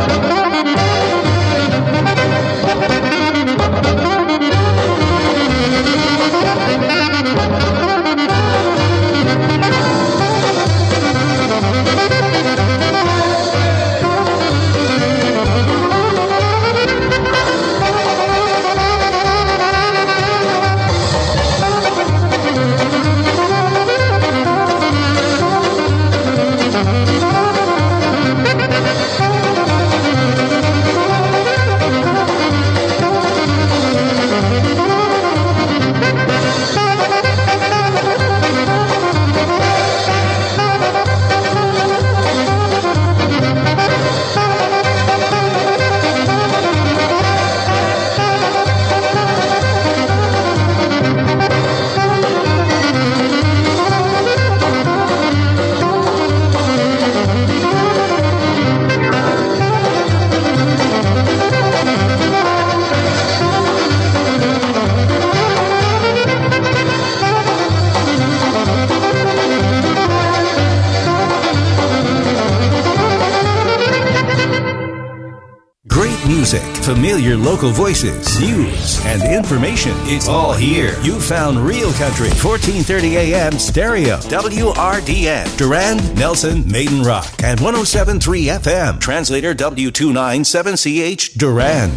Music, familiar local voices, news, and information. It's all here. You found Real Country, 1430 AM stereo, WRDN, Durand, Nelson, Maiden Rock, and 107.3 FM, translator W297CH, Durand.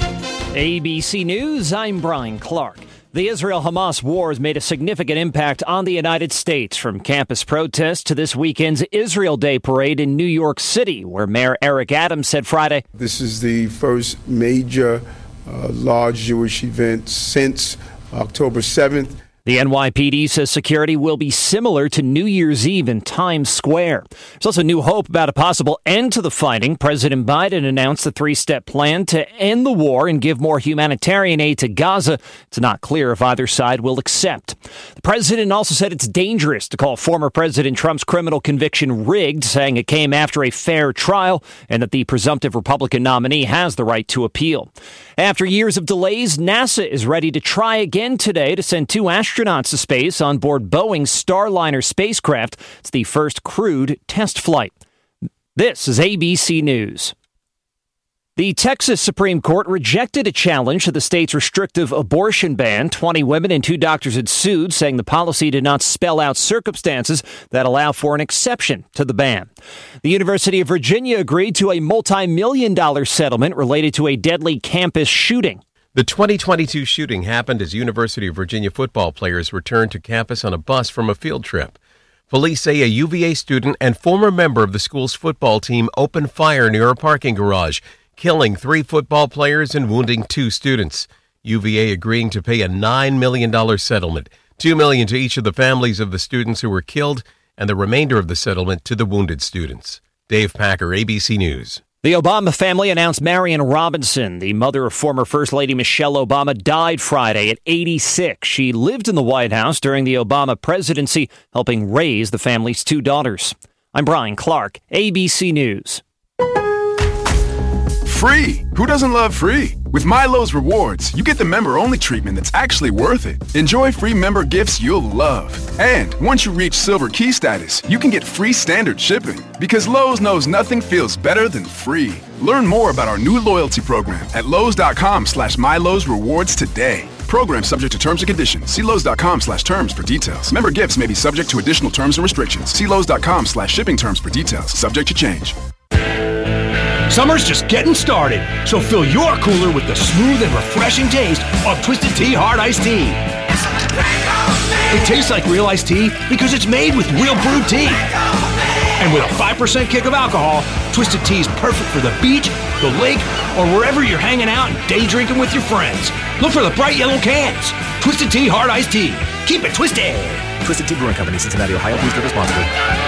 ABC News, I'm Brian Clark. The Israel-Hamas war has made a significant impact on the United States, from campus protests to this weekend's Israel Day parade in New York City, where Mayor Eric Adams said Friday, "This is the first major large Jewish event since October 7th. The NYPD says security will be similar to New Year's Eve in Times Square. There's also new hope about a possible end to the fighting. President Biden announced a three-step plan to end the war and give more humanitarian aid to Gaza. It's not clear if either side will accept. The president also said it's dangerous to call former President Trump's criminal conviction rigged, saying it came after a fair trial and that the presumptive Republican nominee has the right to appeal. After years of delays, NASA is ready to try again today to send two astronauts to space on board Boeing's Starliner spacecraft. It's the first crewed test flight. This is ABC News. The Texas Supreme Court rejected a challenge to the state's restrictive abortion ban. 20 women and 2 doctors had sued, saying the policy did not spell out circumstances that allow for an exception to the ban. The University of Virginia agreed to a multi-million-dollar settlement related to a deadly campus shooting. The 2022 shooting happened as University of Virginia football players returned to campus on a bus from a field trip. Police say a UVA student and former member of the school's football team opened fire near a parking garage, killing 3 football players and wounding 2 students. UVA agreeing to pay a $9 million settlement, $2 million to each of the families of the students who were killed, and the remainder of the settlement to the wounded students. Dave Packer, ABC News. The Obama family announced Marion Robinson, the mother of former First Lady Michelle Obama, died Friday at 86. She lived in the White House during the Obama presidency, helping raise the family's 2 daughters. I'm Brian Clark, ABC News. Free! Who doesn't love free? With Milo's Rewards, you get the member-only treatment that's actually worth it. Enjoy free member gifts you'll love. And once you reach Silver Key status, you can get free standard shipping. Because Lowe's knows nothing feels better than free. Learn more about our new loyalty program at Lowe's.com/Milo's Rewards today. Program subject to terms and conditions. See Lowe's.com/terms for details. Member gifts may be subject to additional terms and restrictions. See Lowe's.com/shipping terms for details. Subject to change. Summer's just getting started, so fill your cooler with the smooth and refreshing taste of Twisted Tea Hard Iced Tea. It tastes like real iced tea because it's made with real brewed tea. And with a 5% kick of alcohol, Twisted Tea is perfect for the beach, the lake, or wherever you're hanging out and day drinking with your friends. Look for the bright yellow cans. Twisted Tea Hard Iced Tea. Keep it twisted. Twisted Tea Brewing Company, Cincinnati, Ohio. Please drink responsibly.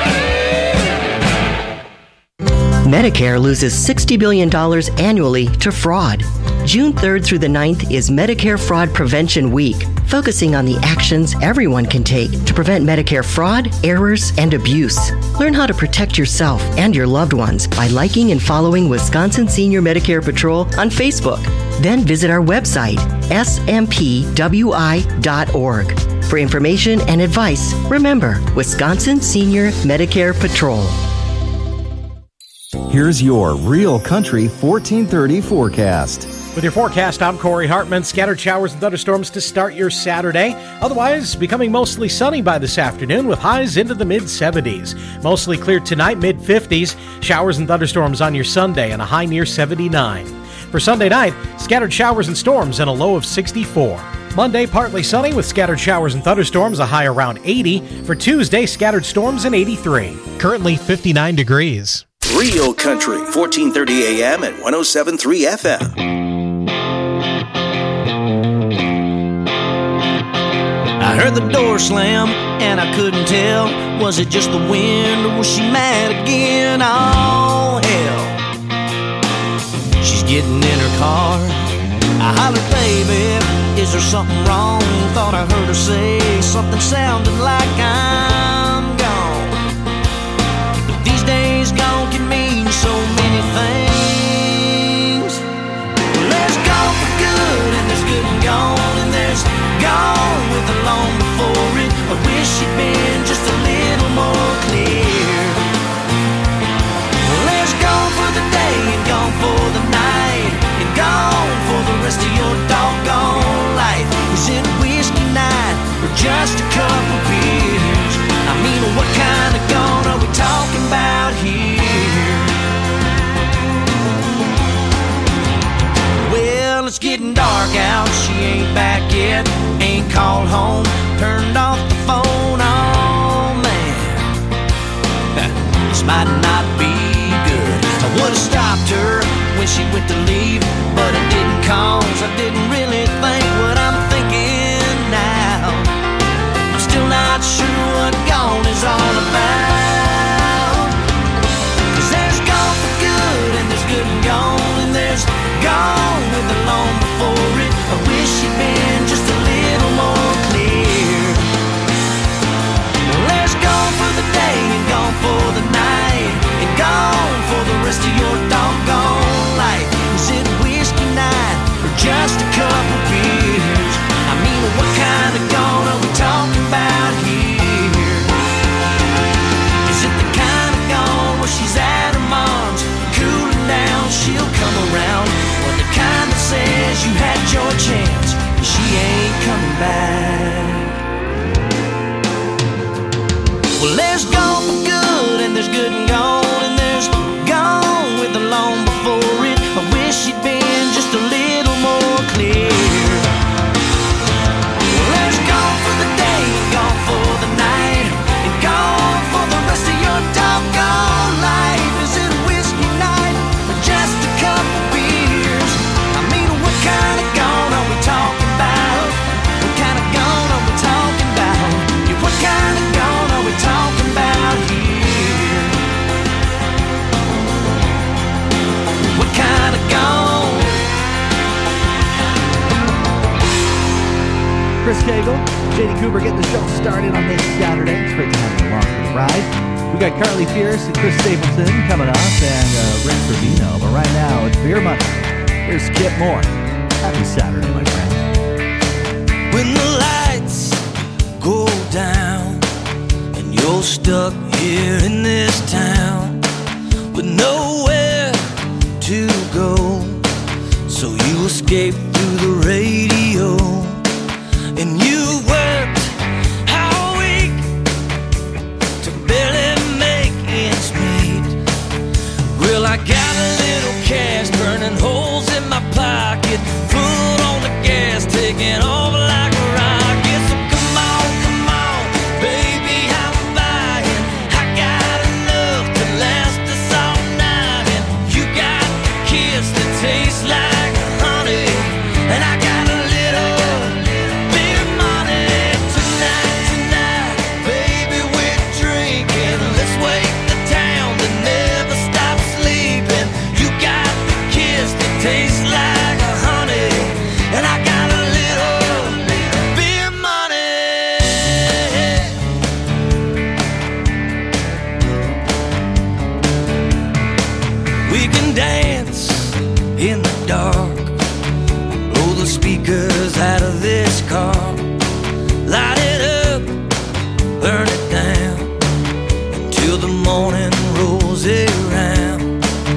Medicare loses $60 billion annually to fraud. June 3rd through the 9th is Medicare Fraud Prevention Week, focusing on the actions everyone can take to prevent Medicare fraud, errors, and abuse. Learn how to protect yourself and your loved ones by liking and following Wisconsin Senior Medicare Patrol on Facebook. Then visit our website, smpwi.org. For information and advice, remember Wisconsin Senior Medicare Patrol. Here's your Real Country 1430 forecast. With your forecast, I'm Corey Hartman. Scattered showers and thunderstorms to start your Saturday. Otherwise, becoming mostly sunny by this afternoon with highs into the mid-70s. Mostly clear tonight, mid-50s. Showers and thunderstorms on your Sunday and a high near 79. For Sunday night, scattered showers and storms and a low of 64. Monday, partly sunny with scattered showers and thunderstorms, a high around 80. For Tuesday, scattered storms and 83. Currently 59 degrees. Real Country, 1430 AM and 107.3 FM. I heard the door slam, and I couldn't tell. Was it just the wind, or was she mad again? Oh, hell. She's getting in her car. I hollered, baby, is there something wrong? Thought I heard her say something sounding like I'm gone. But these days gone can mean so many things. Well, there's gone for good, and there's good and gone, and there's gone with the long before it. I wish she'd been just a little more clear. Well, there's gone for the day and gone for the night and gone for the rest of your doggone life. Is it whiskey night or just a couple beers? I mean, what kind of gone are we talking about here? Well, it's getting dark out, she ain't back yet. Ain't called home, turned off the phone, oh man. This might not be good. I would've stopped her when she went to leave, but I didn't, cause I didn't really think what I'm thinking now. I'm still not sure what gone is all about. Cause there's gone for good, and there's good and gone, and there's gone with the long before it. I wish she'd been just a little more clear. Well, there's gone for the day and gone for the night and gone for the rest of your doggone life. Is it whiskey night or just a couple beers? I mean, what kind of gone are we talking about here? Is it the kind of gone where she's at her mom's, cooling down, she'll come around? Or the kind that says you had your chance and she ain't coming back? Well, there's gone for good, and there's good and gone, and there's gone with the long before it. I wish she'd been just a little more clear. Well, there's gone for the day and gone for the night and gone for the rest of your doggone life. Is it whiskey night or just a couple beers? I mean, what kind of gone are we talking about? What kind of gone are we talking about? Yeah, what kind of gone are we talking about here? What kind of gone? Chris Cagle, JD Cooper getting the show started on this Saturday. It's great to have you along for the ride. We got Carly Pierce and Chris Stapleton coming up, and Rick Trevino. But right now, it's Beer Money. Here's Kip Moore. Happy Saturday, my friend. When the lights go down and you're stuck here in this town with nowhere to go, so you escape through the radio, and you worked all week to barely make ends meet. Well, I got a little cash burning holes in my pocket, foot on the gas, taking off like a rocket. So come on, baby, I'm buying. I got enough to last us all night, and you got a kiss that tastes like honey, and I got a little bit of money tonight, baby, we're drinking. Let's wake the town that never stops sleeping. You got the kiss that tastes like honey, and I got a little beer money. We can dance in the dark, blow the speakers out of this car, light it up, burn it down, until the morning rolls around.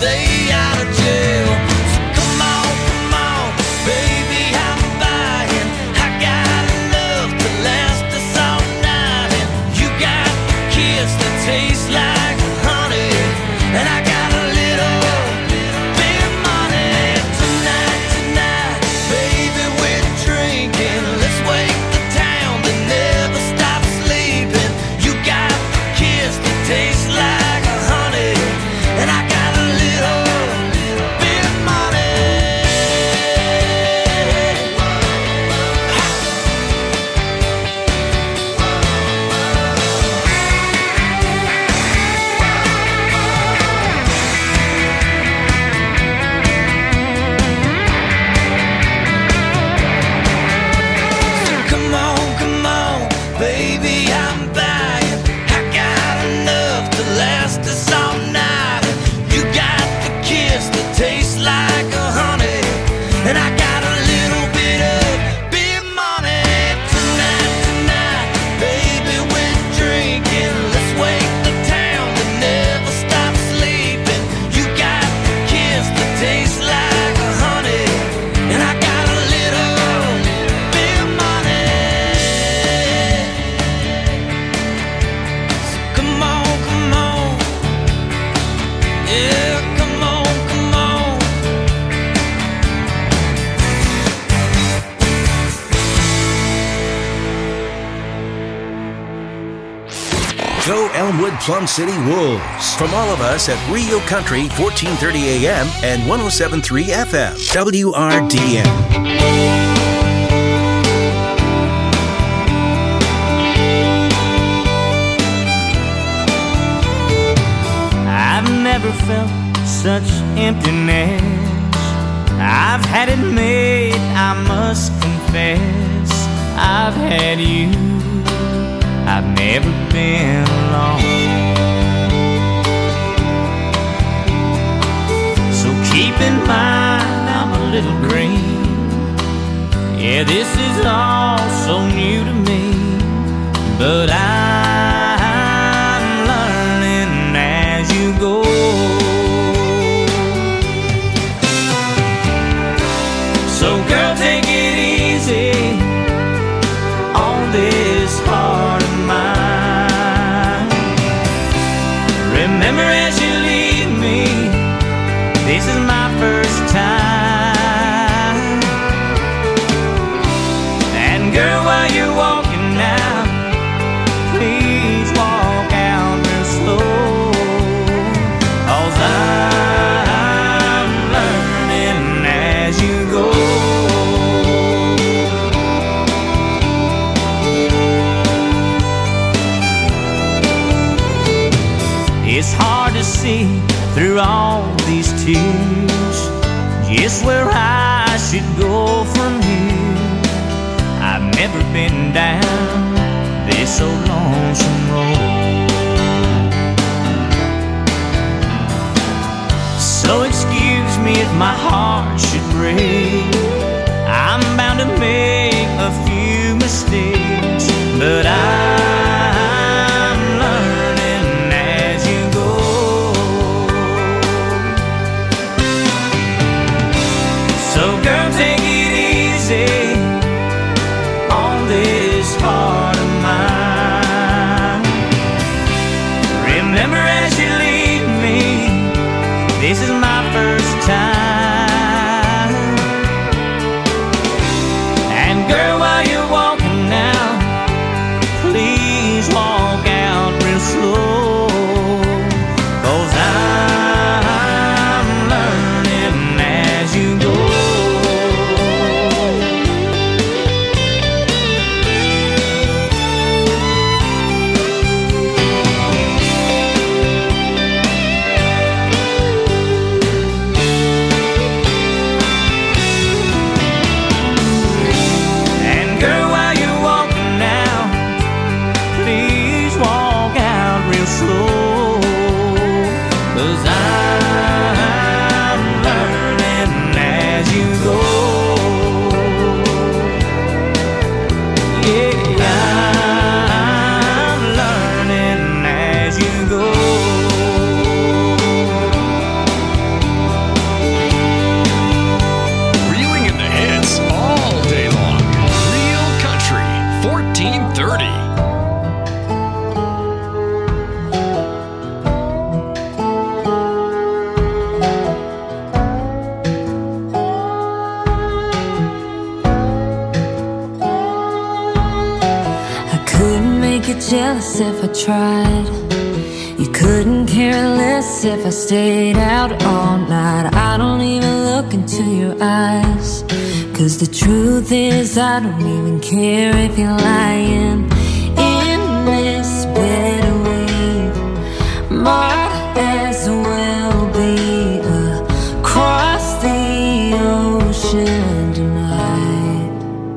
stay out of jail. So come on, baby, I'm buying. I got love to last us all night, and you got the kiss that tastes like honey, and I got a little bit of money. Tonight, baby, we're drinking. Let's wake the town that never stops sleeping. You got the kiss that tastes like honey, and I got a little bit of money. So come on, baby, I'm buying. I got enough to last us all night. You got the kiss that tastes like honey, and I got a little bit of big money. Tonight, baby, we're drinking. Let's wake the town that never stops sleeping. You got the kiss that tastes like honey, and I got a little bit of money. So come on, yeah, come on. Go Elmwood Plum City Wolves. From all of us at Rio Country, 1430 AM and 107.3 FM. WRDN. I've never felt such emptiness. I've had it made, I must confess. I've had you, I've never been alone. So keep in mind I'm a little green. Yeah, this is all so new to me, but I'm learning as you go. So girl, take it easy on this heart of mine. Remember as you leave me, this is my first time. And girl, while you're walking now, please walk out real slow, 'cause I'm learning as you go. It's hard to see through all these tears just where I should go from here. I've never been down this old lonesome road. So excuse me if my heart should break. I'm bound to make a few mistakes, but I'm learning as you go. So girl, take it easy on this heart of mine. Remember as you leave me, this is my first time. And girl, while you're walking now, please walk out real slow, 'cause I'm learning as you go. less if I tried. You couldn't care less if I stayed out all night. I don't even look into your eyes, 'cause the truth is I don't even care if you're lying. In this bed we might as well be across the ocean tonight.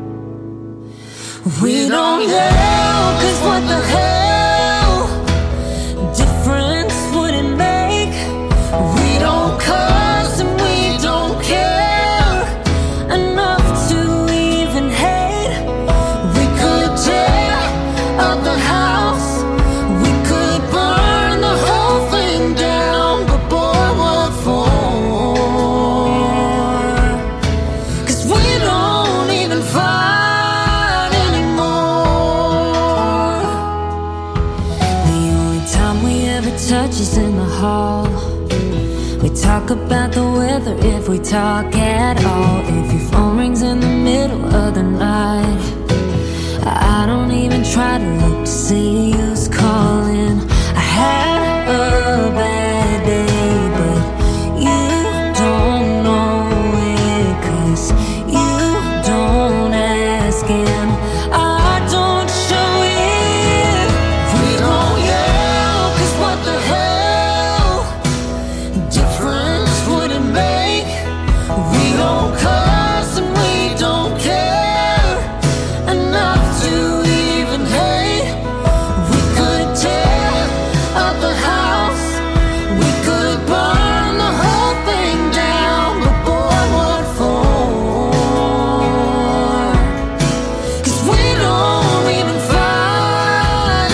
We don't yell, 'cause what the hell difference would it make? We don't cuss and we don't care enough to even hate. We could tear up the house, we could burn the whole thing down, but boy, what for? 'Cause we don't even fight anymore. The only time we ever touch is in the hall. We talk about the weather if we talk at all. If your phone rings in the middle of the night, I don't even try to look to see who's calling. I had a bad day, but you don't know it, 'cause you don't ask and I don't show it. We don't yell, 'cause what the hell difference would it make? We don't cuss and we don't care enough to even hate. We could tear up the house, we could burn the whole thing down, but boy, what for? 'Cause we don't even fight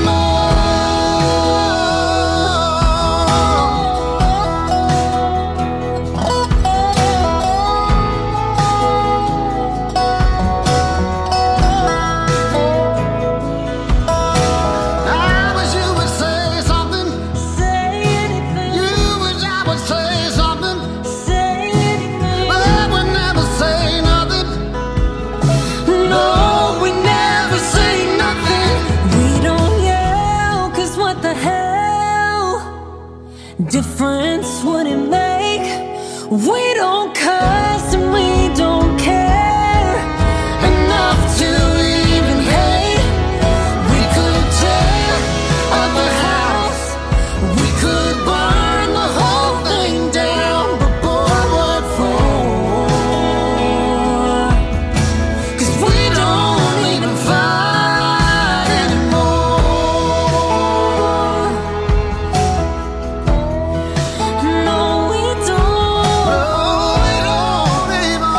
I wish you would say something. Say anything. You wish I would say something. Say anything. But I would never say nothing. No, we never say nothing. We don't yell, 'cause what the hell difference would it make? We don't cuss and we don't care enough to even hate. We could tear up the house, we could burn the whole thing down, but boy, what for? 'Cause we don't even fight anymore. No, we don't. No, we don't even.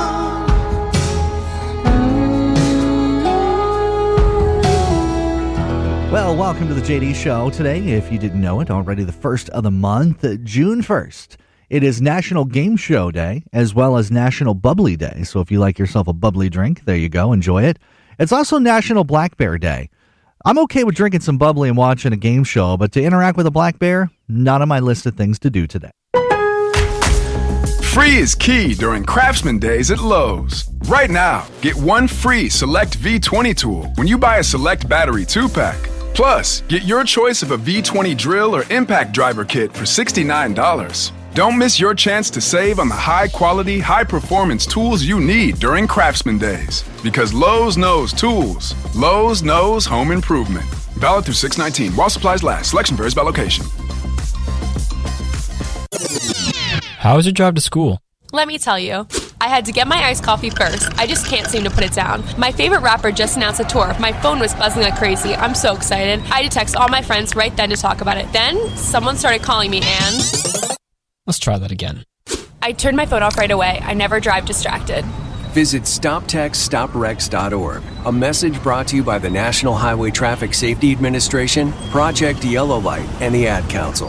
Well, welcome to the JD Show. Today, if you didn't know it, already the first of the month, June 1st. It is National Game Show Day, as well as National Bubbly Day. So if you like yourself a bubbly drink, there you go, enjoy it. It's also National Black Bear Day. I'm okay with drinking some bubbly and watching a game show, but to interact with a black bear, not on my list of things to do today. Free is key during Craftsman Days at Lowe's. Right now, get one free Select V20 tool when you buy a Select Battery 2-pack. Plus, get your choice of a V20 drill or impact driver kit for $69. Don't miss your chance to save on the high-quality, high-performance tools you need during Craftsman Days. Because Lowe's knows tools. Lowe's knows home improvement. Valid through 6/19. While supplies last. Selection varies by location. How was your drive to school? Let me tell you, I had to get my iced coffee first. I just can't seem to put it down. My favorite rapper just announced a tour. My phone was buzzing like crazy. I'm so excited. I had to text all my friends right then to talk about it. Then, someone started calling me and... Let's try that again. I turned my phone off right away. I never drive distracted. Visit StopTextStopWrecks.org. A message brought to you by the National Highway Traffic Safety Administration, Project Yellow Light, and the Ad Council.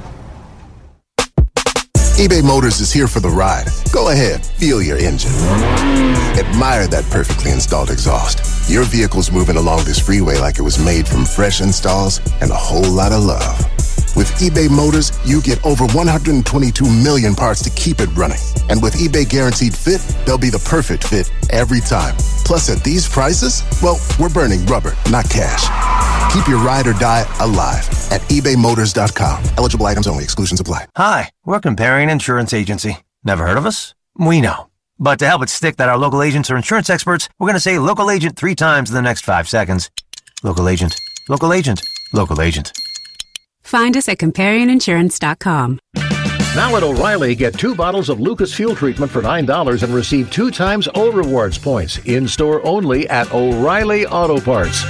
eBay Motors is here for the ride. Go ahead, feel your engine. Admire that perfectly installed exhaust. Your vehicle's moving along this freeway like it was made from fresh installs and a whole lot of love. With eBay Motors, you get over 122 million parts to keep it running. And with eBay Guaranteed Fit, they'll be the perfect fit every time. Plus, at these prices, well, we're burning rubber, not cash. Keep your ride or die alive at ebaymotors.com. Eligible items only. Exclusions apply. Hi, we're Comparion Insurance Agency. Never heard of us? We know. But to help it stick that our local agents are insurance experts, we're going to say local agent 3 times in the next 5 seconds. Local agent, local agent, local agent. Find us at ComparionInsurance.com. Now at O'Reilly, get 2 bottles of Lucas Fuel Treatment for $9 and receive 2 times O Rewards points. In-store only at O'Reilly Auto Parts.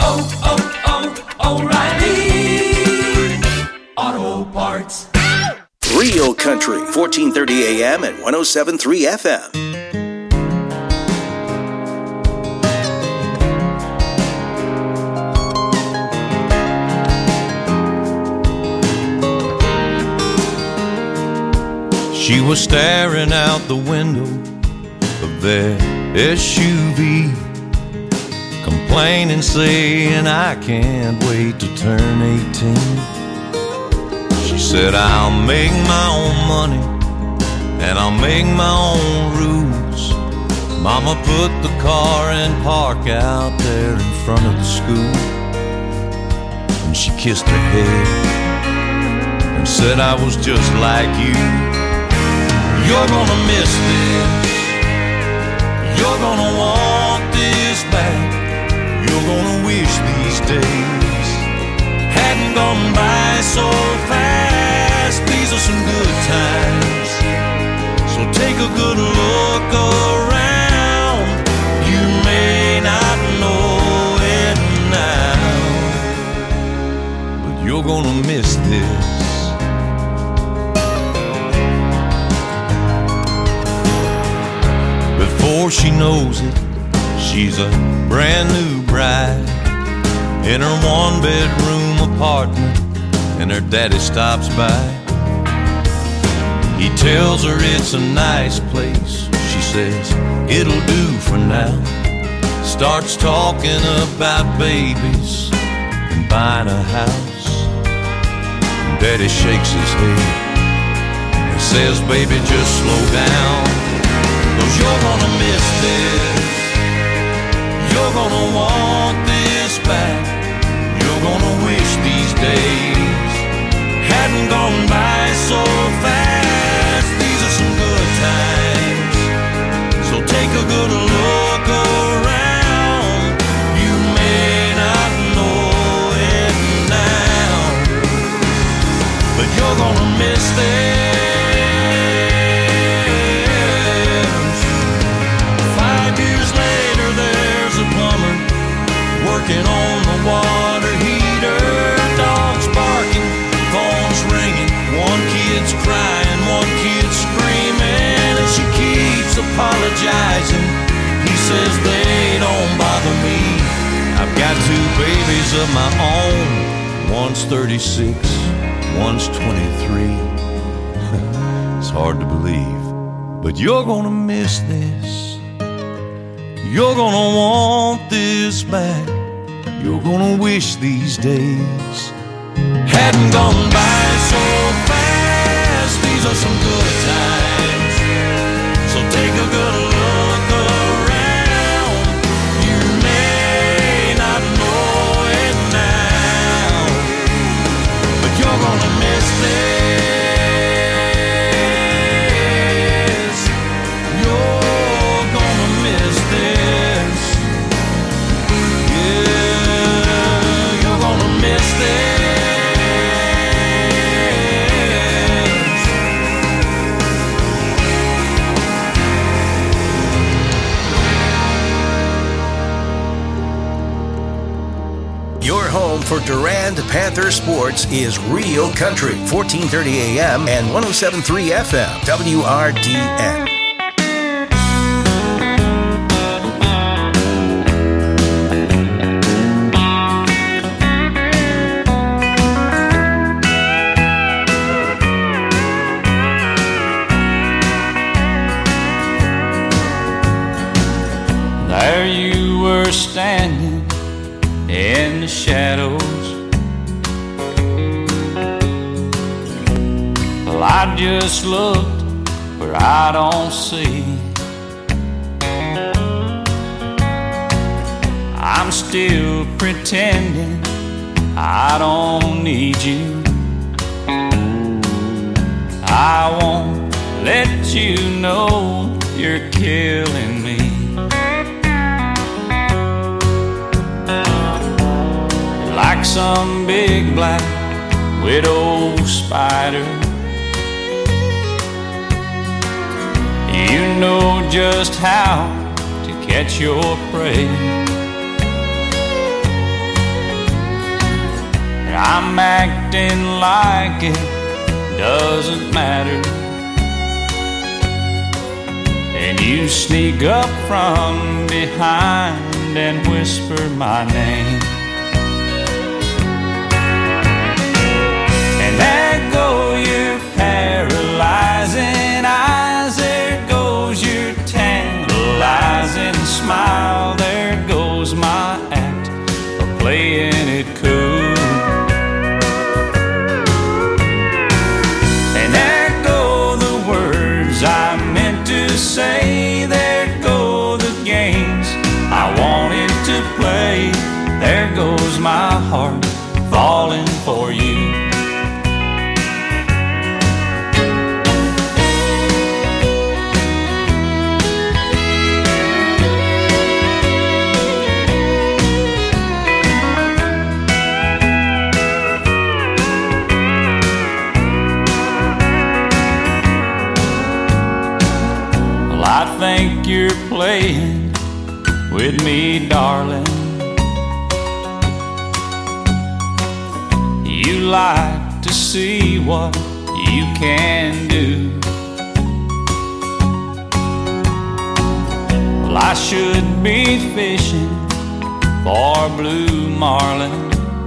O'Reilly Auto Parts. Real Country, 1430 AM and 107.3 FM. She was staring out the window of their SUV, complaining, saying, I can't wait to turn 18. She said, I'll make my own money and I'll make my own rules. Mama put the car in park out there in front of the school, and she kissed her head and said, I was just like you. You're gonna miss this. You're gonna want this back. You're gonna wish these days hadn't gone by so fast. These are some good times, so take a good look around. You may not know it now, but you're gonna miss this. Before she knows it, she's a brand new bride in her 1-bedroom apartment, and her daddy stops by. He tells her it's a nice place. She says, it'll do for now. Starts talking about babies and buying a house. And Daddy shakes his head and says, baby, just slow down. 'Cause you're gonna miss this. You're gonna want this back. You're gonna wish these days hadn't gone by so fast. These are some good times, so take a good look around. You may not know it now, but you're gonna miss this. Working on the water heater, dogs barking, phones ringing, one kid's crying, one kid's screaming, and she keeps apologizing. He says they don't bother me. I've got 2 babies of my own. One's 36, one's 23. It's hard to believe, but you're gonna miss this. You're gonna want this back. You're gonna wish these days hadn't gone by so fast. These are some good times, so take a good look around. You may not know it now, but you're gonna miss this. You're gonna miss this. Your home for Durand Panther sports is Real Country, 1430 AM and 107.3 FM, WRDN. There you were standing in the shadows. Well, I just looked where I don't see. I'm still pretending I don't need you. I won't let you know you're killing me. Like some big black widow spider, you know just how to catch your prey. I'm acting like it doesn't matter, and you sneak up from behind and whisper my name. And there go your paralyzing eyes, there goes your tantalizing smile, there goes my act of playing it cool. Say, there go the games I wanted to play. There goes my heart falling for you. I think you're playing with me, darling. You like to see what you can do. Well, I should be fishing for blue marlin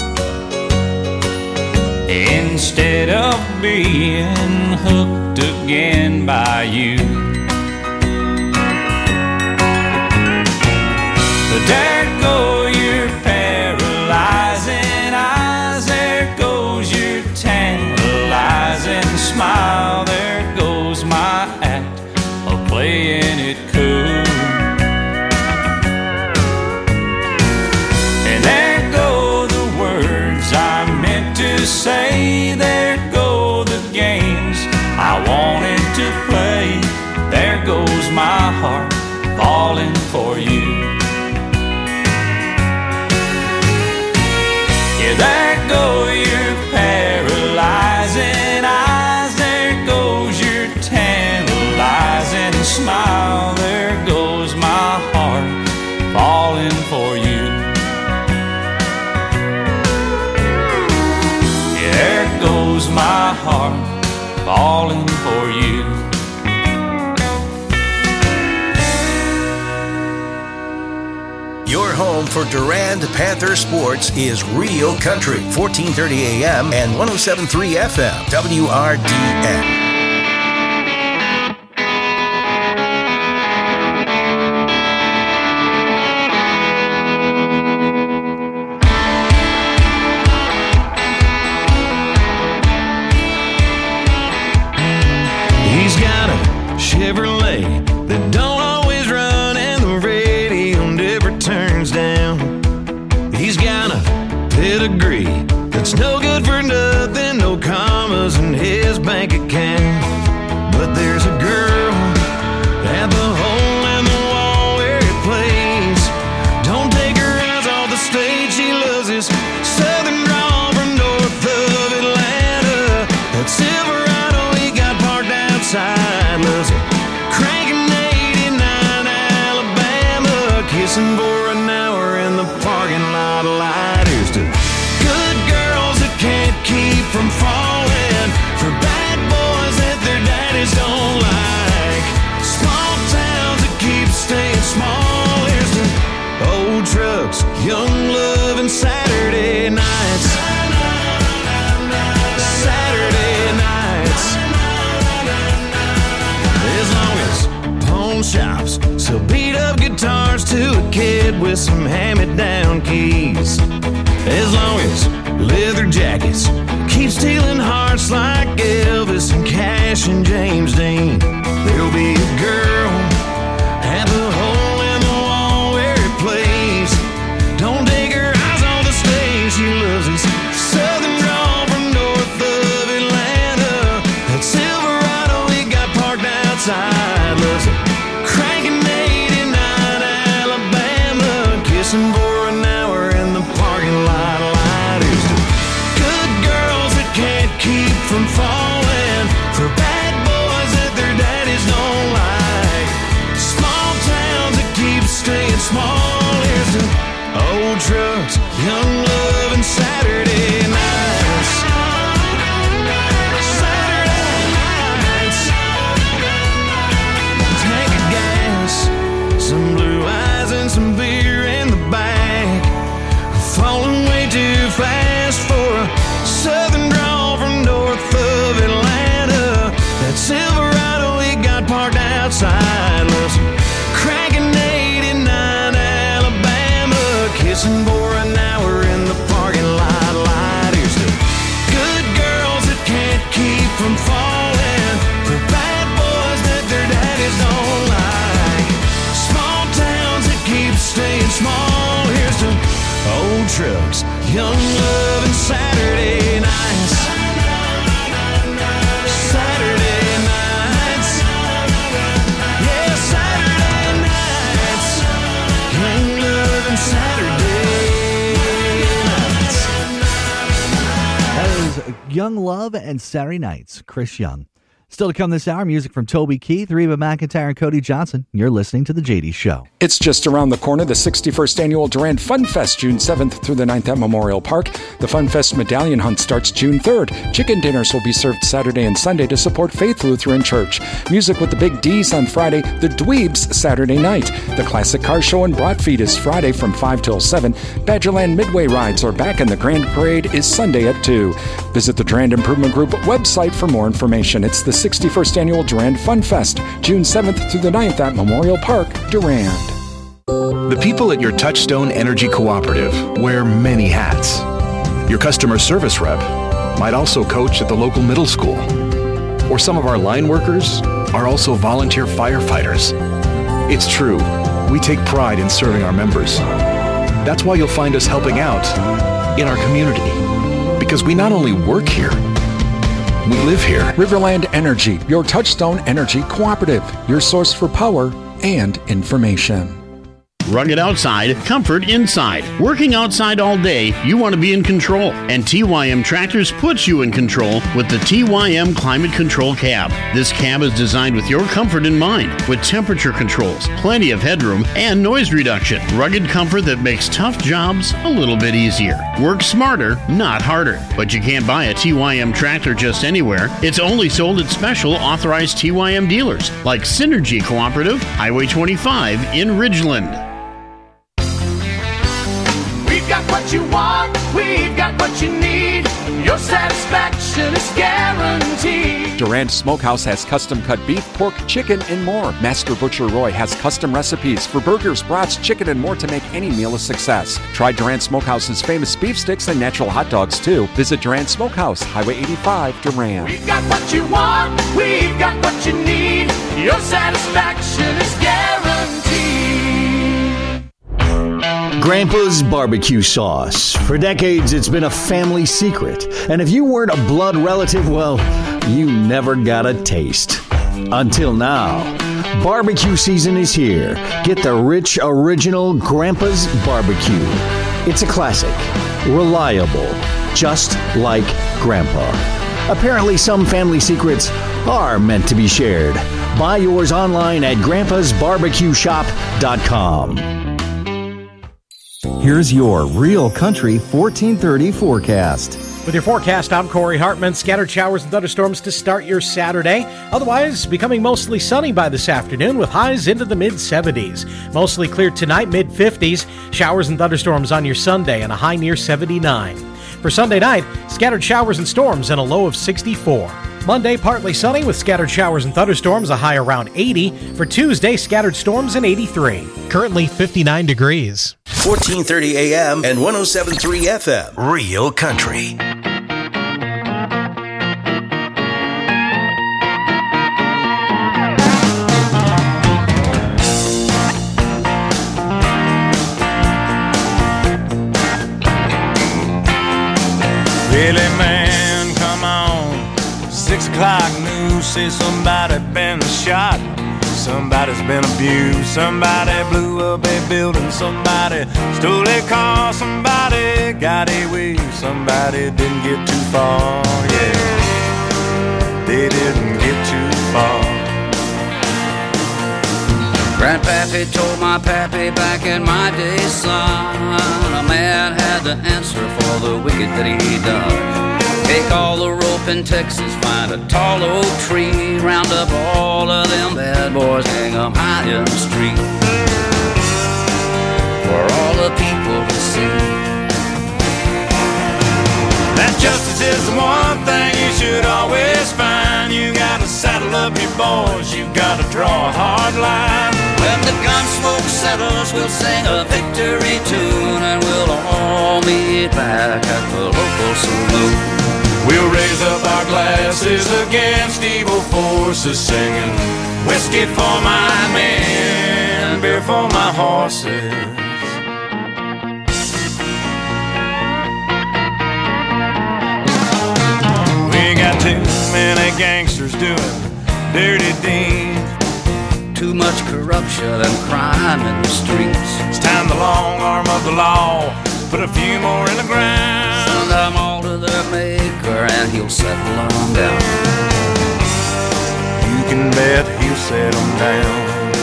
instead of being hooked again by you. There go your paralyzing eyes, there goes your tantalizing smile, there goes my act of playing it cool. And there go the words I meant to say, there go the games I wanted to play, there goes my heart falling for you. There go your paralyzing eyes, there goes your tantalizing smile, there goes my heart falling for you. There goes my heart falling for you. Your home for Durand Panther sports is Real Country, 1430 AM and 107.3 FM, WRDN. He's got a Chevrolet that don't always run, and the radio never turns down. He's got a pedigree that's no good for nothing, no commas in his bank account. But there's a girl at the hole in the wall where he plays. Don't take her eyes off the stage, she loves his southern drawl from north of Atlanta. That Silverado he got parked outside, loves it cranking 89 Alabama, kissing for an hour in the parking lot light. Here's to good girls that can't keep from falling for bad boys that their daddies don't like, small towns that keep staying small. Here's to old trucks, young love, and Saturday nights. Saturday nights. As long as pawn shops sell beat up guitars to a kid with some hand-me-down keys, as long as leather jackets keep stealing hearts like Elvis and Cash and James Dean, there'll be a girl at the hole in the wall where he plays. Don't take her eyes on the stage, she loves his outside. Listen, cranking 89 Alabama, kissing for an hour in the parking lot. Light is to good girls that can't keep from falling, for bad boys that their daddies don't like, small towns that keep staying small. Here's to old trucks, young love, and Saturday nights. Saturday nights. Tank of gas, some blue eyes and some beer in the back. Falling way too fast for a southern drawl from north of Atlanta. That Silverado we got parked outside. Listen, cranking 89 Alabama, kissing for an hour in the parking lot. Light is to good girls that can't keep from falling, for bad boys that their daddies don't like, small towns that keep staying small. Here's to old trucks, young love, and Saturday nights. Saturday nights. Yeah, Saturday nights. Young love and Saturday nights. That is Young Love and Saturday Nights, Chris Young. Still to come this hour, music from Toby Keith, Reba McEntire, and Cody Johnson. You're listening to The JD Show. It's just around the corner, the 61st Annual Durand Fun Fest, June 7th through the 9th at Memorial Park. The Fun Fest Medallion Hunt starts June 3rd. Chicken dinners will be served Saturday and Sunday to support Faith Lutheran Church. Music with the Big D's on Friday, the Dweebs Saturday night. The Classic Car Show and Brat Feed is Friday from 5 till 7. Badgerland Midway Rides are back, and the Grand Parade is Sunday at 2. Visit the Durand Improvement Group website for more information. It's the 61st Annual Durand Fun Fest, June 7th through the 9th at Memorial Park, Durand. The people at your Touchstone Energy Cooperative wear many hats. Your customer service rep might also coach at the local middle school. Or some of our line workers are also volunteer firefighters. It's true, we take pride in serving our members. That's why you'll find us helping out in our community. Because we not only work here, we live here. Riverland Energy, your Touchstone Energy Cooperative, your source for power and information. Rugged outside, comfort inside. Working outside all day, you want to be in control. And TYM Tractors puts you in control with the TYM Climate Control Cab. This cab is designed with your comfort in mind, with temperature controls, plenty of headroom, and noise reduction. Rugged comfort that makes tough jobs a little bit easier. Work smarter, not harder. But you can't buy a TYM tractor just anywhere. It's only sold at special authorized TYM dealers, like Synergy Cooperative, Highway 25 in Ridgeland. We've got what you want, we've got what you need. Your satisfaction is guaranteed. Durand Smokehouse has custom-cut beef, pork, chicken, and more. Master Butcher Roy has custom recipes for burgers, brats, chicken, and more to make any meal a success. Try Durand Smokehouse's famous beef sticks and natural hot dogs, too. Visit Durand Smokehouse, Highway 85, Durand. We've got what you want, we've got what you need. Your satisfaction is guaranteed. Grandpa's barbecue sauce. For decades, it's been a family secret. And if you weren't a blood relative, well, you never got a taste. Until now. Barbecue season is here. Get the rich, original Grandpa's barbecue. It's a classic. Reliable. Just like Grandpa. Apparently, some family secrets are meant to be shared. Buy yours online at grandpasbarbecueshop.com. Here's your Real Country 1430 forecast. With your forecast, I'm Corey Hartman. Scattered showers and thunderstorms to start your Saturday. Otherwise, becoming mostly sunny by this afternoon with highs into the mid-70s. Mostly clear tonight, mid-50s. Showers and thunderstorms on your Sunday and a high near 79. For Sunday night, scattered showers and storms and a low of 64. Monday, partly sunny with scattered showers and thunderstorms, a high around 80. For Tuesday, scattered storms and 83. Currently 59 degrees. 1430 AM and 107.3 FM. Real Country. Billy man, come on. 6 o'clock news say somebody been shot, somebody's been abused, somebody blew up a building, somebody stole a car, somebody got away, somebody didn't get too far, yeah, they didn't get too far. Grandpappy told my pappy back in my day, son, a man had to answer for the wicked that he done. Take all the rope in Texas, find a tall oak tree, round up all of them bad boys, hang them high in the street for all the people to see. That justice is the one thing you should always find. You gotta saddle up your boys, you gotta draw a hard line. When the gun smoke settles, we'll sing a victory tune, and we'll all meet back at the local saloon. We'll raise up our glasses against evil forces, singing whiskey for my men, beer for my horses. We got too many gangsters doing dirty deeds, too much corruption and crime in the streets. It's time the long arm of the law put a few more in the ground. Send them all to their maker and he'll settle them down. You can bet he'll settle them down.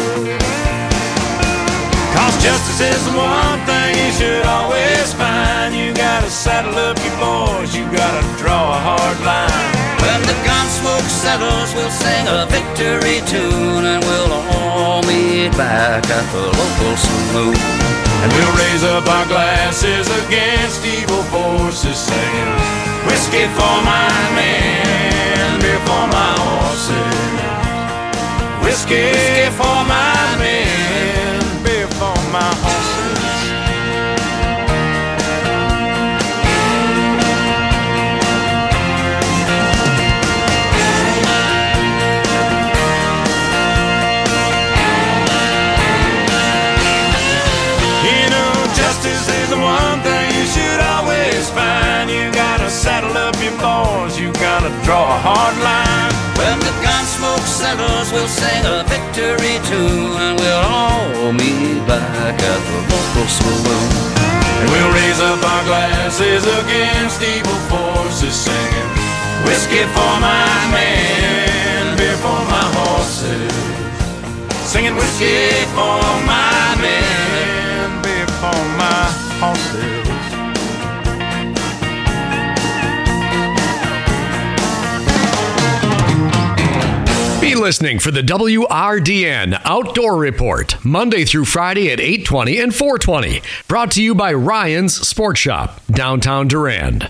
Cause justice is the one thing you should always find. You gotta saddle up your boys, you gotta draw a hard line. When the gun smoke settles, we'll sing a victory tune, and we'll all meet back at the local saloon. And we'll raise up our glasses against evil forces, singing whiskey for my men, beer for my horses. Whiskey for my men, beer for my horses. Justice is the one thing you should always find. You gotta saddle up your boys, you gotta draw a hard line. When the gun smoke settles, we'll sing a victory tune, and we'll all meet back at the local saloon. And we'll raise up our glasses against evil forces, singing whiskey for my men, beer for my horses. Singing whiskey for my men, beer for my horses. Be listening for the WRDN Outdoor Report, Monday through Friday at 8:20 and 4:20. Brought to you by Ryan's Sports Shop, downtown Durand.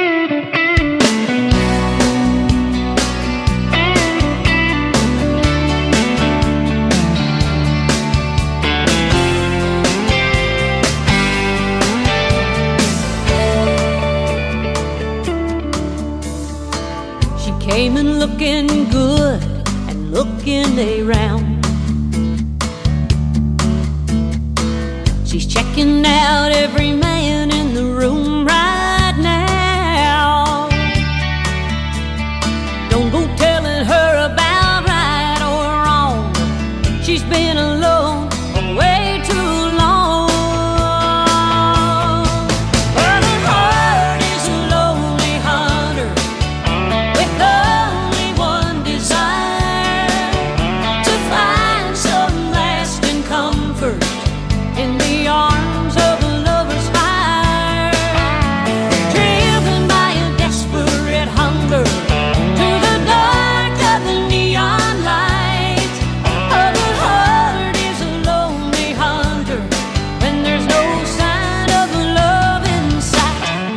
She came in looking good, looking around. She's checking out every man in the room right now. Don't go telling her about right or wrong. She's been alone for way too long. But her heart is a lonely hunter with only one desire, to find some lasting comfort in the arms of a lover's fire. Driven by a desperate hunger to the dark of the neon light. Oh, the heart is a lonely hunter when there's no sign of love in sight.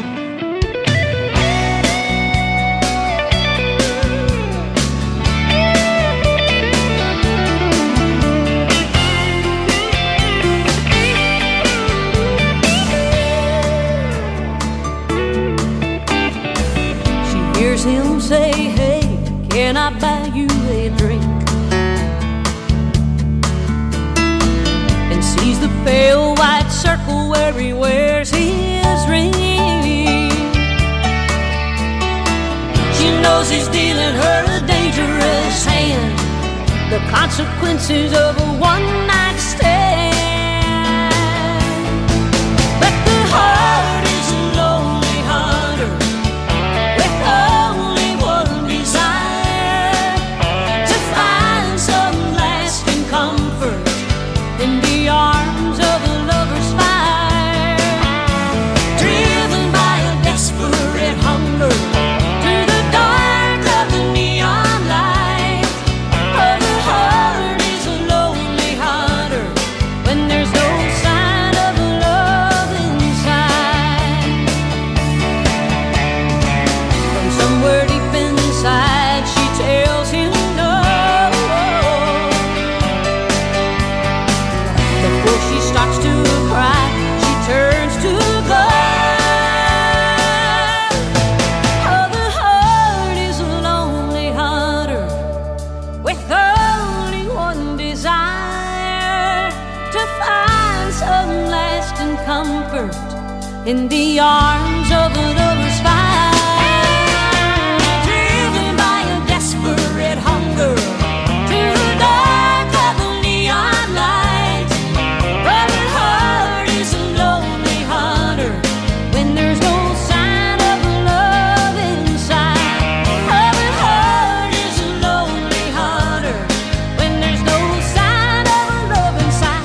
She hears him say, "Hey, can I buy you a drink?" And sees the pale white circle where he wears his ring. She knows he's dealing her a dangerous consequences of a one-night stand. But the heart is a lonely hunter with only one desire, to find some lasting comfort in the arms of a lover's fire. Driven by a desperate hunger to the dark of the neon light. Oh, the heart is a lonely hunter when there's no sign of love inside. From somewhere deep inside she tells him no. Before she starts to cry, she turns to gold. Oh, the heart is a lonely hunter with only one desire, to find some lasting comfort in the arms of a lover's fire. Driven by a desperate hunger to the dark of the neon light. But the heart is a lonely hunter when there's no sign of love inside. Oh, the heart is a lonely hunter when there's no sign of love inside.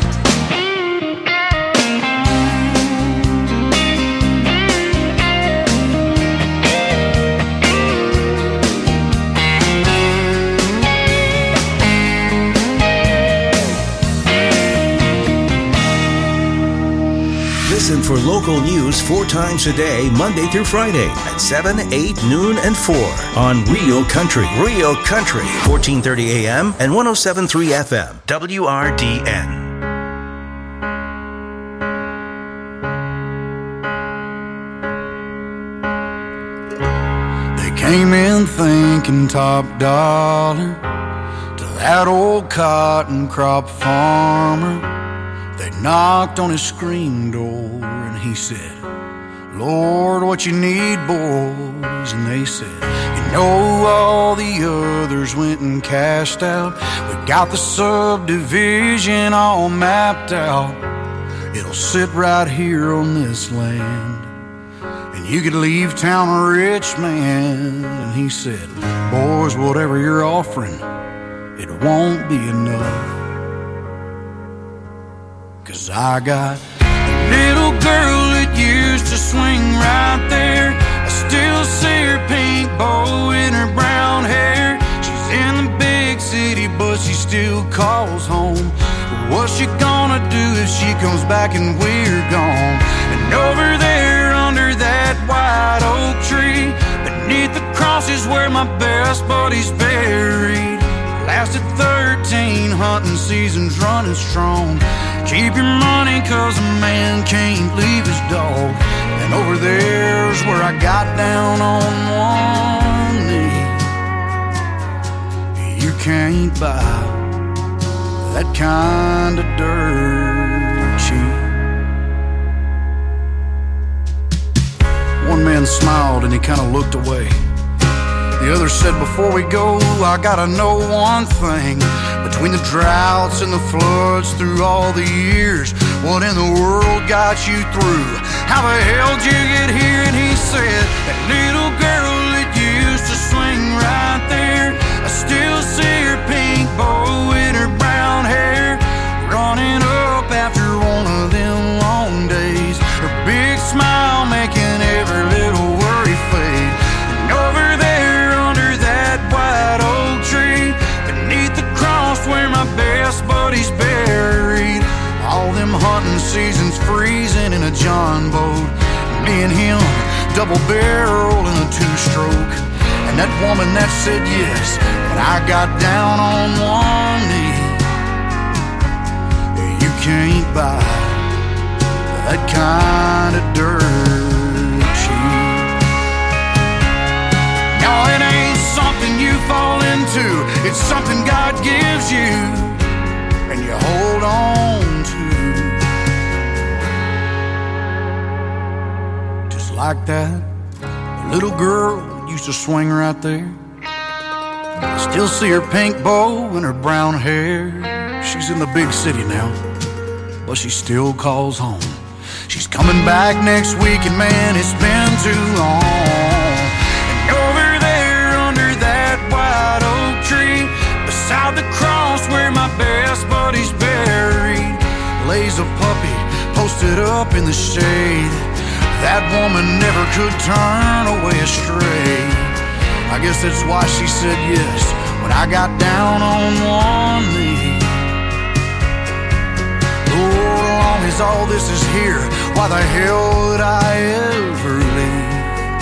Listen for local news 4 times a day, Monday through Friday at 7, 8, noon, and 4 on Real Country. Real Country, 1430 AM and 107.3 FM, WRDN. They came in thinking top dollar to that old cotton crop farmer. They knocked on his screen door and he said, Lord, what you need, boys? And they said, you know, all the others went and cashed out. We got the subdivision all mapped out. It'll sit right here on this land, and you could leave town a rich man. And he said, boys, whatever you're offering, it won't be enough. 'Cause I got a little girl that used to swing right there. I still see her pink bow in her brown hair. She's in the big city, but she still calls home. What's she gonna do if she comes back and we're gone? And over there under that white oak tree, beneath the cross is where my best buddy's buried. Lasted 13 hunting seasons running strong. Keep your money 'cause a man can't leave his dog. And over there's where I got down on one knee. You can't buy that kind of dirt cheap. One man smiled and he kind of looked away. The other said, before we go, I gotta know one thing. Between the droughts and the floods through all the years, what in the world got you through? How the hell did you get here? And he said, that little girl that used to swing right there, I still see her pink bow in her brown hair, running up after one of them long days. Her big smile making every little worry fade. And over there under that white oak tree, beneath the cross where my best buddy's buried, all them hunting seasons freezing in a John boat. Me and him, double barrel in a two-stroke. And that woman that said yes, but I got down on one knee. You can't buy that kind of dirt cheap. No, it ain't something you fall into. It's something God gives you and you hold on to. Just like that little girl used to swing right there. I still see her pink bow and her brown hair. She's in the big city now, but she still calls home. She's coming back next week, and man, it's been too long. And over there under that white oak tree, beside the cross where my best buddy's buried, lays a puppy posted up in the shade. That woman never could turn away astray. I guess that's why she said yes when I got down on one knee. Lord, as long as all this is here, why the hell would I ever leave?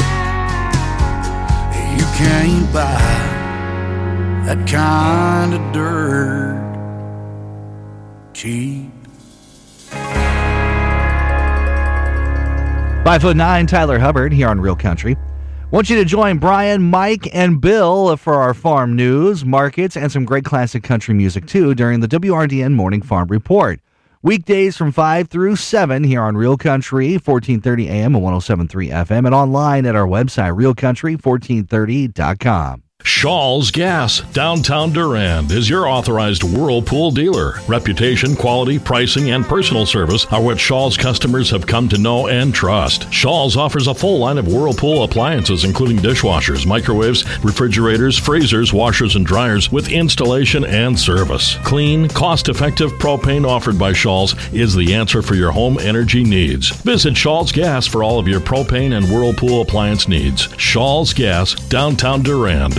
You can't buy that kind of dirt cheap. 5'9" Tyler Hubbard here on Real Country. Want you to join Brian, Mike, and Bill for our farm news, markets, and some great classic country music too during the WRDN Morning Farm Report. Weekdays from 5 through 7 here on Real Country, 1430 AM and 107.3 FM, and online at our website, realcountry1430.com. Shaw's Gas, downtown Durand, is your authorized Whirlpool dealer. Reputation, quality, pricing, and personal service are what Shaw's customers have come to know and trust. Shaw's offers a full line of Whirlpool appliances, including dishwashers, microwaves, refrigerators, freezers, washers, and dryers, with installation and service. Clean, cost-effective propane offered by Shaw's is the answer for your home energy needs. Visit Shaw's Gas for all of your propane and Whirlpool appliance needs. Shaw's Gas, downtown Durand.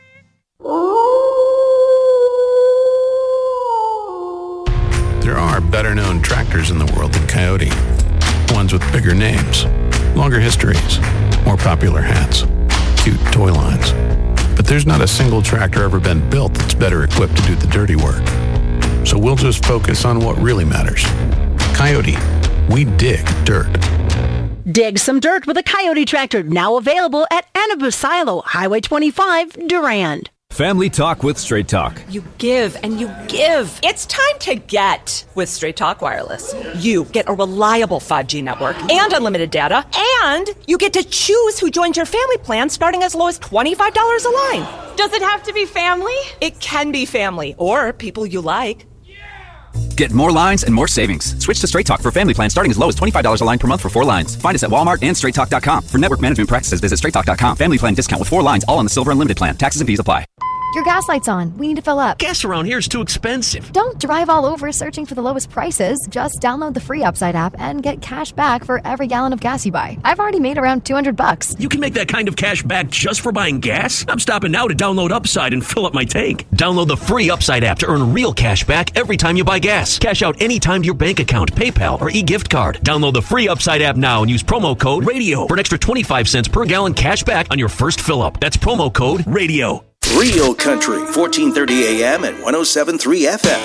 There are better-known tractors in the world than Coyote. Ones with bigger names, longer histories, more popular hats, cute toy lines. But there's not a single tractor ever been built that's better equipped to do the dirty work. So we'll just focus on what really matters. Coyote, we dig dirt. Dig some dirt with a Coyote tractor, now available at Anabu Silo, Highway 25, Durand. Family Talk with Straight Talk. You give and you give. It's time to get with Straight Talk Wireless. You get a reliable 5G network and unlimited data, and you get to choose who joins your family plan starting as low as $25 a line. Does it have to be family? It can be family or people you like. Get more lines and more savings. Switch to Straight Talk for family plans starting as low as $25 a line per month for 4 lines. Find us at Walmart and StraightTalk.com. For network management practices, visit StraightTalk.com. Family plan discount with 4 lines, all on the Silver Unlimited plan. Taxes and fees apply. Your gas light's on. We need to fill up. Gas around here is too expensive. Don't drive all over searching for the lowest prices. Just download the free Upside app and get cash back for every gallon of gas you buy. I've already made around $200. You can make that kind of cash back just for buying gas? I'm stopping now to download Upside and fill up my tank. Download the free Upside app to earn real cash back every time you buy gas. Cash out anytime to your bank account, PayPal, or e-gift card. Download the free Upside app now and use promo code RADIO for an extra 25 cents per gallon cash back on your first fill up. That's promo code RADIO. Real Country, 1430 AM and 107.3 FM.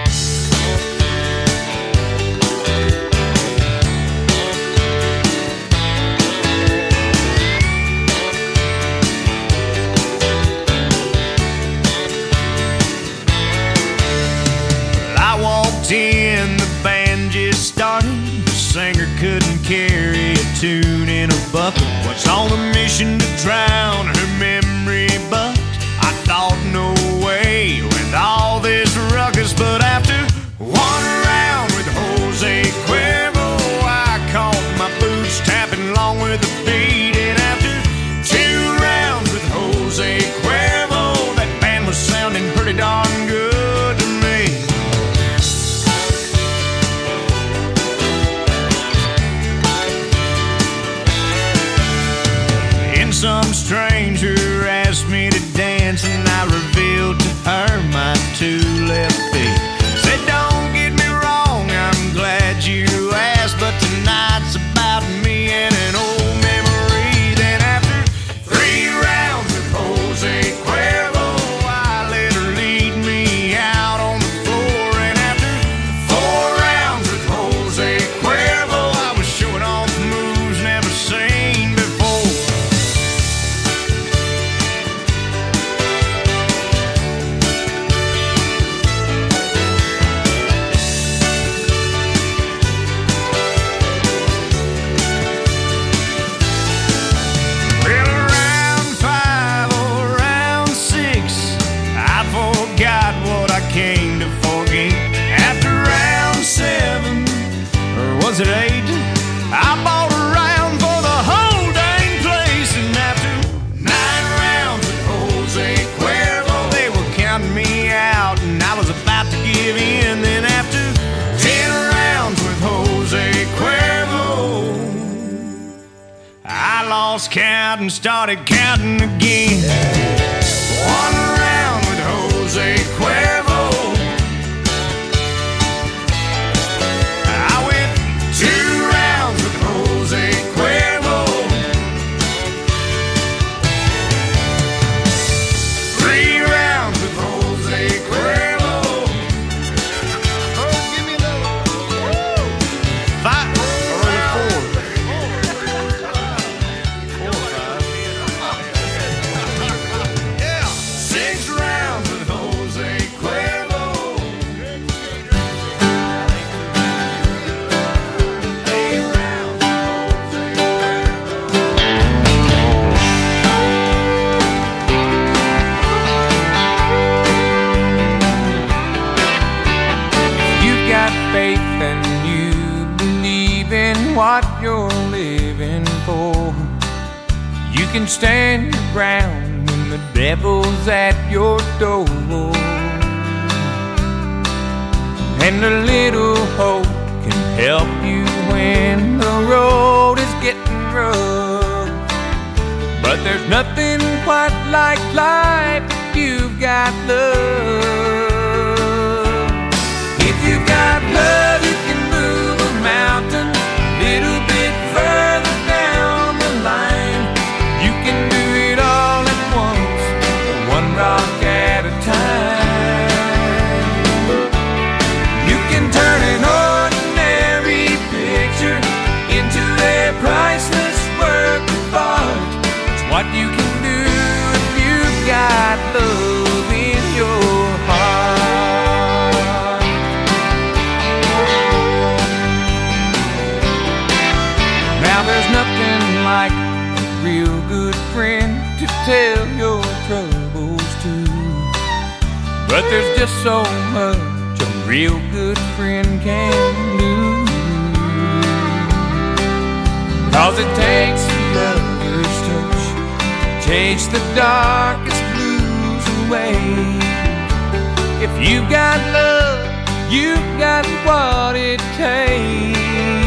I walked in, the band just started. The singer couldn't carry a tune in a bucket. Was on a mission to drown her memory, but I thought no way with all this ruckus. But after one round with Jose Cuervo, I caught my boots tapping along with the beat. And after 2 rounds with Jose Cuervo, that band was sounding pretty darn good to me. In some strange lost count and started counting again. One round with Jose Cuervo. I went 2 rounds with Jose Cuervo. 3 rounds with Jose Cuervo. Oh, give me another. 5 or 4. 4 or 5. Yeah. 6 rounds with Jose Cuervo. 8 rounds with Jose You've got faith and you believe in what you're living for. You can stand your ground when the devil's at your door. And a little hope can help you when the road is getting rough. But there's nothing quite like life if you've got love. If you've got love, you can move a mountain a little bit further down the line. You can do it all at once, one rock at a time. You can turn an ordinary picture into a priceless work of art. It's what you can do if you've got love in your heart. Now there's nothing like a real good friend to tell your troubles to. But there's just so much a real good friend can do. 'Cause it takes a lover's touch to chase the darkest blues away. If you've got love, you've got what it takes.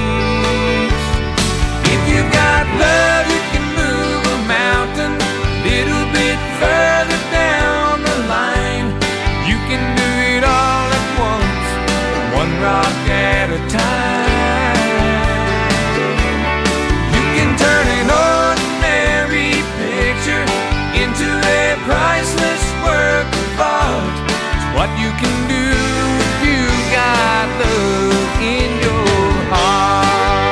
If you've got love, you can move a mountain a little bit further down the line. You can do it all at once, one rock at a time. You can turn an ordinary picture into a priceless work of art. It's what you can do if you've got love in your heart.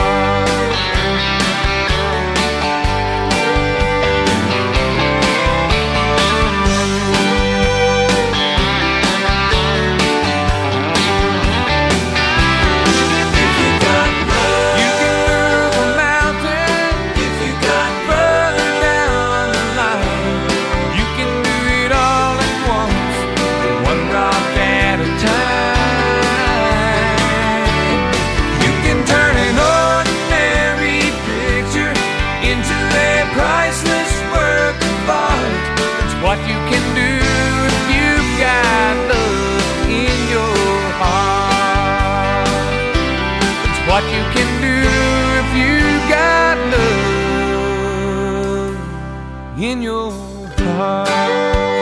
What you can do if you've got love in your heart. It's what you can do if you've got love in your heart.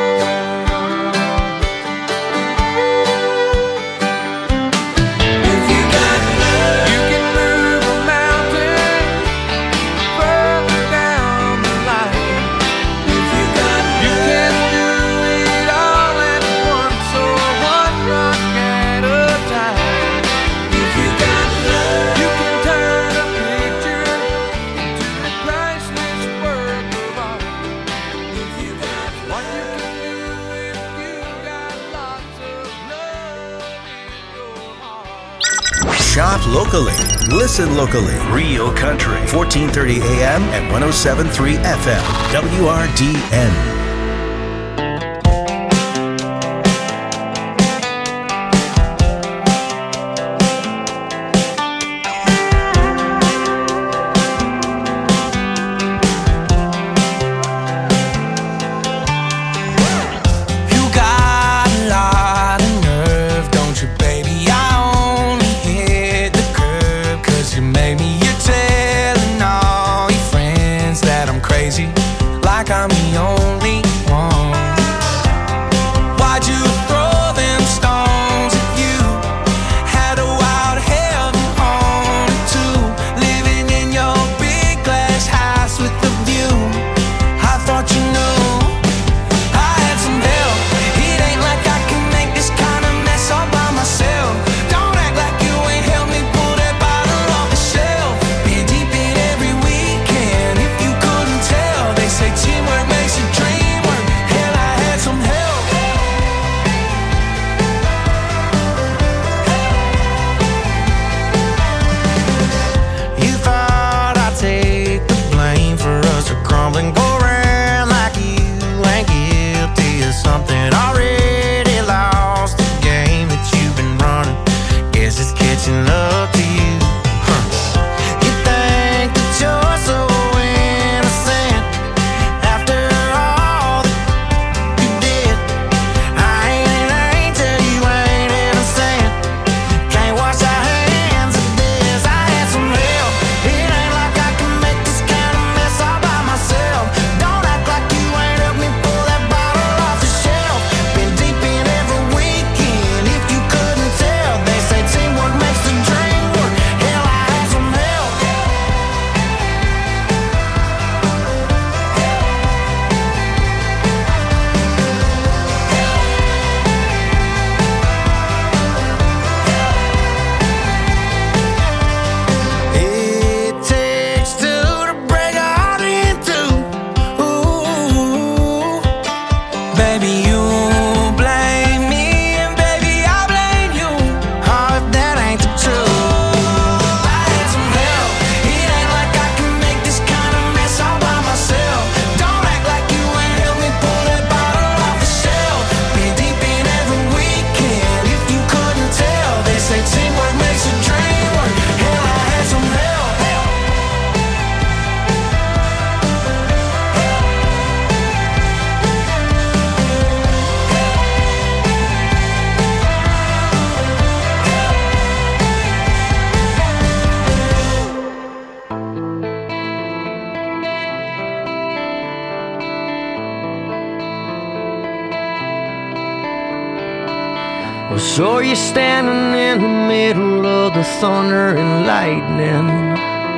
If you got love, you can move a mountain further down the line. If you got you can do it all at once, or one rock at a time. If you got love, you can turn a picture into a priceless work of art. If you got what you can do if you got lots of love in your heart. Shop locally. Listen locally. Real Country. 1430 AM and 107.3 FM. WRDN. You got a lot of nerve, don't you, baby? I only hit the curb 'cause you made me. You're telling all your friends that I'm crazy. you standing in the middle of the thunder and lightning.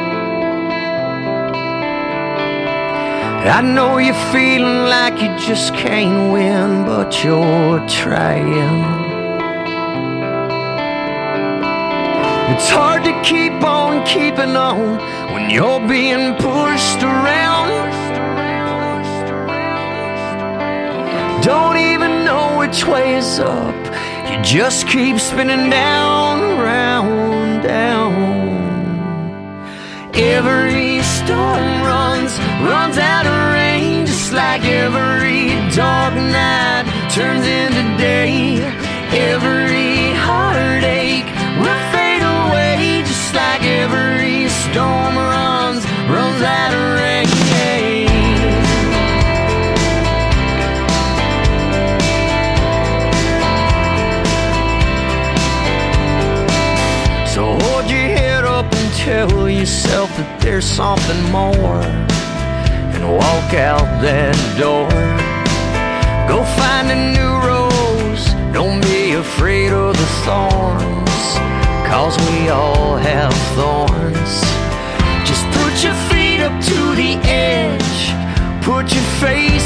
I know you're feeling like you just can't win, but you're trying. It's hard to keep on keeping on when you're being pushed around. Don't even know which way is up. You just keep spinning down, round, down. Every storm runs out of rain, just like every dark night turns into day. Every heartache will fade away, just like every storm runs out of rain. So hold your head up and tell yourself that there's something more, and walk out that door. Go find a new rose, don't be afraid of the thorns, 'cause we all have thorns. Just put your feet up to the edge, put your face